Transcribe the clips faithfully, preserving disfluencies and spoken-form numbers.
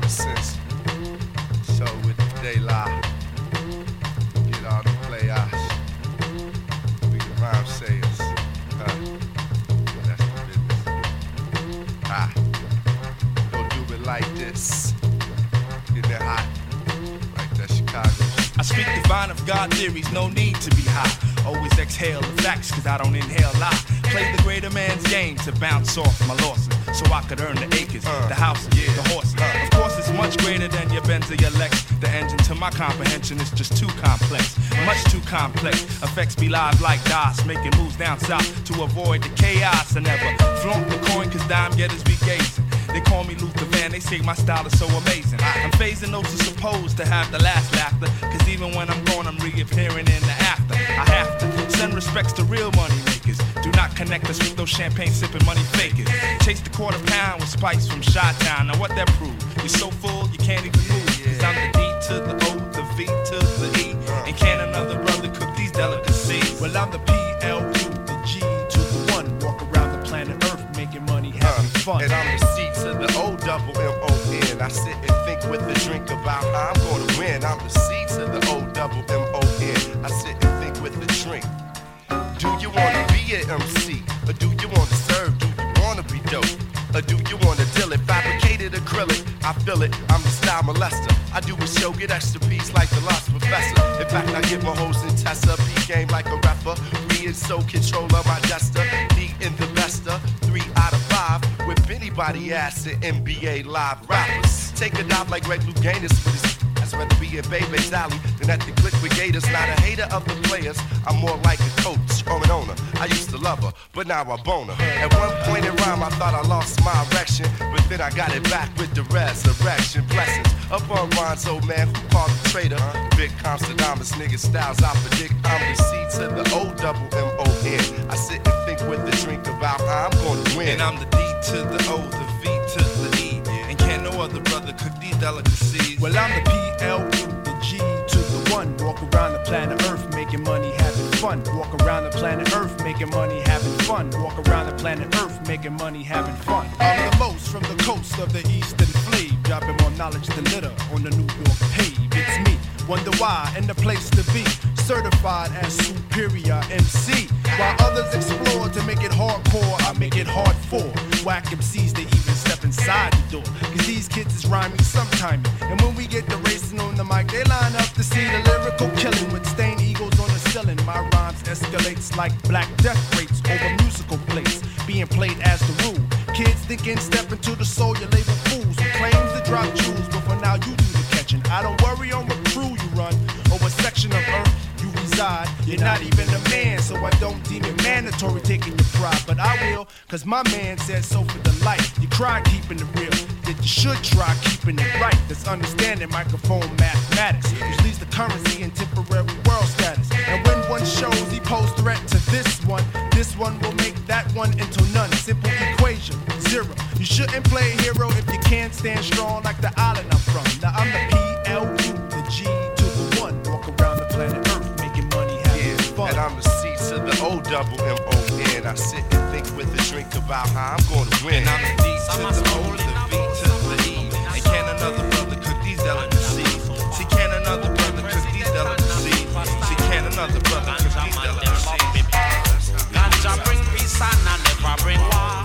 nonsense. So with the daylight, get all the players. We the rhyme sayers. Huh. That's the business. Ah. Don't do it like this. Get that hot. Like that Chicago. I speak divine of God theories, no need to be high. Always exhale the facts, cause I don't inhale lie. Play the greater man's game to bounce off my losses, so I could earn the acres, uh, the houses, yeah, the horses. Uh, of course, it's much greater than your Benz or your Lex. The engine to my comprehension is just too complex, much too complex. Effects be live like DOS, making moves down south to avoid the chaos. I never flaunt the coin, cause dime getters be gazing. They call me Luther Van, they say my style is so amazing. I'm phasing those who supposed to have the last laughter, cause even when I'm gone, I'm reappearing in the after. I have to send respects to real money makers. Do not connect us with those champagne sipping money fakers. Chase the quarter pound with spice from Chi-Town. Now what that prove? You're so full, you can't even move. Cause I'm the D to the O, the V to the E. And can another brother cook these delicacies? Well, I'm the P L U, the G to the one. Walk around the planet Earth, making money, having fun. And I'm the C to the O double M O N. I sit and think with a drink about how I'm gonna win. I'm the C to the O double M O N. I sit and think with a drink. Do you wanna be an M C? Or do you wanna serve? Do you wanna be dope? Or do you wanna deal it? Fabricated acrylic, I feel it, I'm the style molester. I do a show, get extra piece like the Lost Professor. In fact, I get my hoes in Tessa, P game like a rapper. Me and so controller, my jester. Me in the bester, three out of five. With anybody ass in N B A live rappers. Take a dive like Greg Louganis with his. I'd rather be in Baby's Alley than at the Click with Gators. Not a hater of the players, I'm more like a coach or an owner. I used to love her, but now I bone her. At one point in rhyme, I thought I lost my erection, but then I got it back with the resurrection. Blessings up on Ron's old man, who called the traitor. Big Constadamus, nigga styles, I predict I'm the C to the O double M O N. I sit and think with a drink about how I'm gonna win. And I'm the D to the O, the V to the E. And can't no other brother cook these delicacies. Well, I'm the P L U, the G to the one. Walk around the planet Earth, making money, having fun. Walk around the planet Earth, making money, having fun. Walk around the planet Earth, making money, having fun. I'm the most from the coast of the eastern fleet, dropping more knowledge than litter on the New York pave. It's me, wonder why, and the place to be. Certified as superior M C. While others explore to make it hardcore, I make it hard for whack M Cs to even step inside the door. Cause these kids is rhyming sometime. And when we get the racing on the mic, they line up to see the lyrical killing with stained eagles on the ceiling. My rhymes escalates like black death rates over musical plates, being played as the rule. Kids thinking step into the soul, you label fools who claims to drop jewels, but for now you do the catching. I don't worry on what crew you run or what section of earth you reside. You're not even a man, so I don't deem it mandatory taking your pride. But I will, cause my man said so for the life. You cry keeping it real, that you should try keeping it right. That's understanding microphone mathematics, which leads to currency and temporary world status. And when one shows he pose threat to this one, this one will make that one into none. Simple equation, zero. You shouldn't play a hero if you can't stand strong like the island I'm from. Now I'm the P L U, the G to the one. Walk around the planet Earth, making money, having yeah, fun. And I'm the C to the O double M O N. I sit and think with a drink about how I'm gonna win. And I'm the D to the O, the V to the E. And can another brother cook these delicacies? See, can another brother cook these delicacies? See, can another brother cook these delicacies? Ganja bring peace and I never bring war.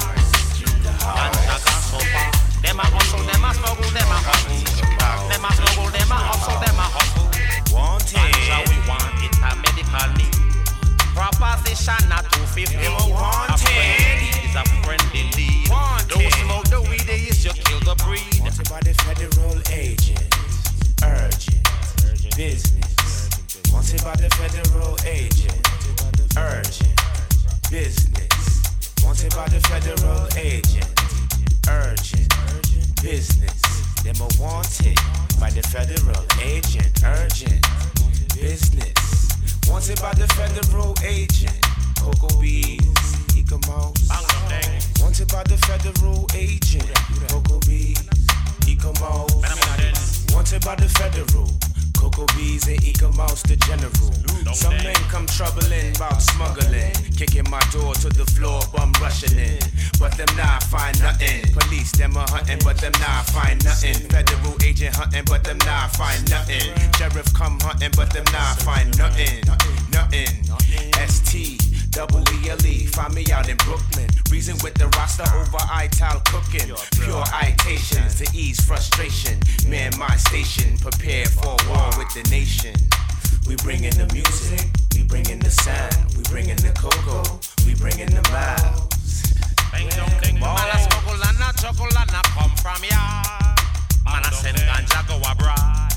Ganja gone so far. Them a hustle, them a struggle, them a hustle. Them a struggle, them a hustle, them a hustle. Want it, ganja we want it a medical need. Proposition not two fifty. Want it is a friendly lead. Don't smoke the weed, they is you kill the breed. Wanted by the federal agent, urgent business. Wanted by the federal agent, urgent business. Wanted by the federal agent, urgent business. Them a wanted by the federal agent, urgent business. Wanted by the federal agent, Cocoa Bees, Ecomos. Wanted by the federal agent, Cocoa Bees, Ecomos. Wanted by the federal, Cocoa Bees and Ecomos the general. Some men come troubling about smuggling, kicking my door to the floor, bum rushing in. But them nah find nothing. Police them customer hunting, but them not find nothing. Federal agent hunting, but them not find nothing. Sheriff come hunting, but them not find nothing. Nothing. S T double E L E, find me out in Brooklyn. Reason with the roster over I-Tal cooking. Pure itations to ease frustration. Man, my station, prepared for war with the nation. We bring in the music, we bring in the sound, we bring in the cocoa, we bring in the miles. Bang, dong, ding, man, a smuggle and a juggle and a come from yard. Man, a send ganja go abroad.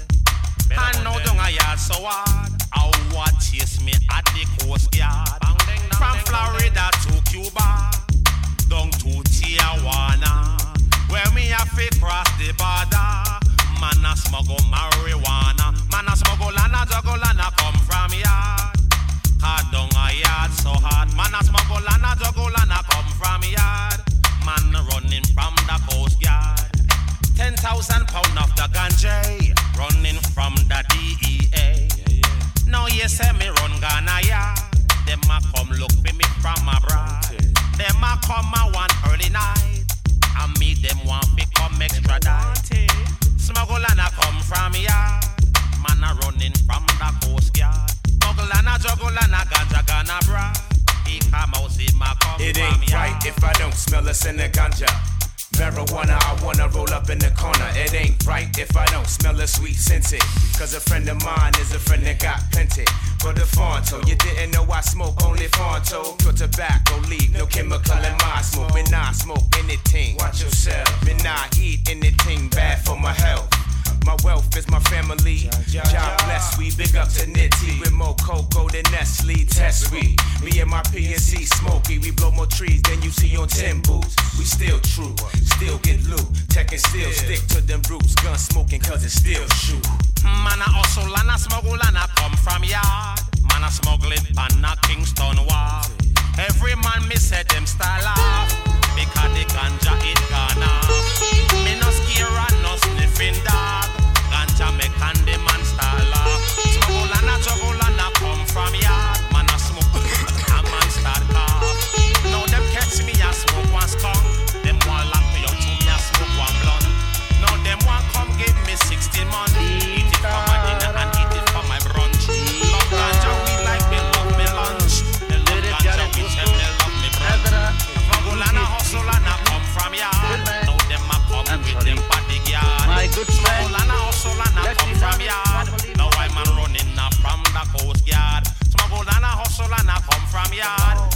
And now don't a yard so hard. How what chase me at the Coast Guard. From Florida to Cuba, down to Tijuana, where me have to cross the border. Man a smuggle marijuana, man a smuggle and a juggle and a come from yard. Hard down a yard so hard, man a smuggle and a juggle and a come from yard. Man running from the Coast Guard. Ten thousand pound of the ganja running from the D E A. Now you say me run Ghana yard. Them a come look for me from abroad. Them a come a one early night. And me them want to come extra diet. Smuggle and a come from yard. Man a running from the Coast Guard. Smuggle and a juggle and a ganja gonna bra. He come out see my come It from ain't yard. right if I don't smell us in the ganja. Marijuana, I wanna roll up in the corner. It ain't right if I don't smell a sweet scented. Cause a friend of mine is a friend that got plenty. For the Fonto, you didn't know I smoke only Fonto. Pure tobacco leaf, no chemical in my smoke. Me not smoke anything, watch yourself. Me not eat anything bad for my health. My wealth is my family. God bless we, big up to Nitty. With more cocoa than Nestle, test we. Me and my P N C Smokey, we blow more trees than you see on ten boots. We still true, still get loot. Tech and still stick to them roots. Gun smoking cause it still shoot. Man a hustle and a smuggle and a come from yard. Man a smuggling pan a Kingston wall. Every man me say them style off. Because the ganja it gone off. Me no scare and no sniffing dog. Ganja make and the man style off. Smuggle and a juggle and a come from yard. Man a smoke a man start cough. Now them catch me a smoke one skunk. Them want lock me up to me a smoke one blunt. Now them want come give me sixty money. Eat it for my dinner and eat it for my brunch. Love ganja we like me love me lunch. They love ganja we tell me love me brunch. Smuggle and a hustle and a come from yard. Now them a come with them bodyguard. My good friend, Smuggle and a hustle and a come from yard. Now I'm a running now from the Coast Guard. Smuggle and a hustle and a come from yard.